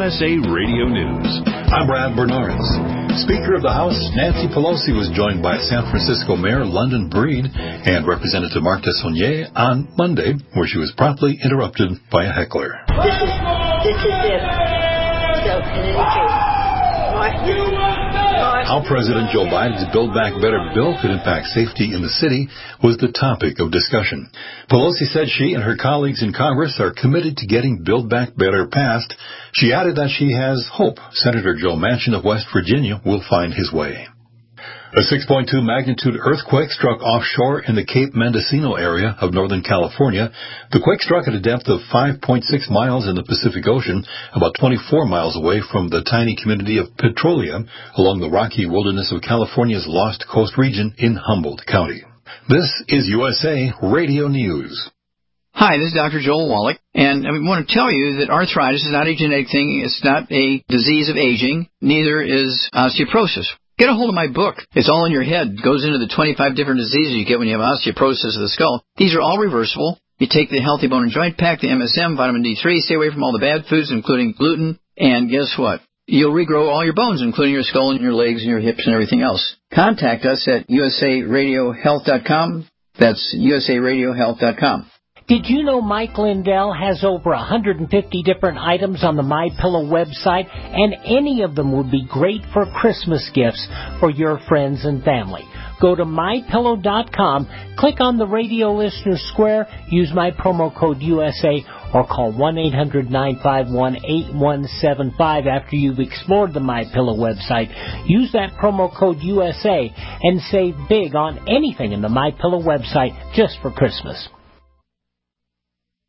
USA Radio News. I'm Brad Bernards. Speaker of the House Nancy Pelosi was joined by San Francisco Mayor London Breed and Representative Mark Tessonnier on Monday, where she was promptly interrupted by a heckler. This is it. So, in any case, how President Joe Biden's Build Back Better bill could impact safety in the city was the topic of discussion. Pelosi said she and her colleagues in Congress are committed to getting Build Back Better passed. She added that she has hope Senator Joe Manchin of West Virginia will find his way. A 6.2 magnitude earthquake struck offshore in the Cape Mendocino area of Northern California. The quake struck at a depth of 5.6 miles in the Pacific Ocean, about 24 miles away from the tiny community of Petrolia, along the rocky wilderness of California's Lost Coast region in Humboldt County. This is USA Radio News. Hi, this is Dr. Joel Wallach, and I want to tell you that arthritis is not a genetic thing. It's not a disease of aging. Neither is osteoporosis. Get a hold of my book. It's all in your head. It goes into the 25 different diseases you get when you have osteoporosis of the skull. These are all reversible. You take the Healthy Bone and Joint Pack, the MSM, vitamin D3, stay away from all the bad foods, including gluten, and guess what? You'll regrow all your bones, including your skull and your legs and your hips and everything else. Contact us at usaradiohealth.com. That's usaradiohealth.com. Did you know Mike Lindell has over 150 different items on the MyPillow website, and any of them would be great for Christmas gifts for your friends and family? Go to MyPillow.com, click on the radio listener square, use my promo code USA, or call 1-800-951-8175 after you've explored the MyPillow website. Use that promo code USA and save big on anything in the MyPillow website just for Christmas.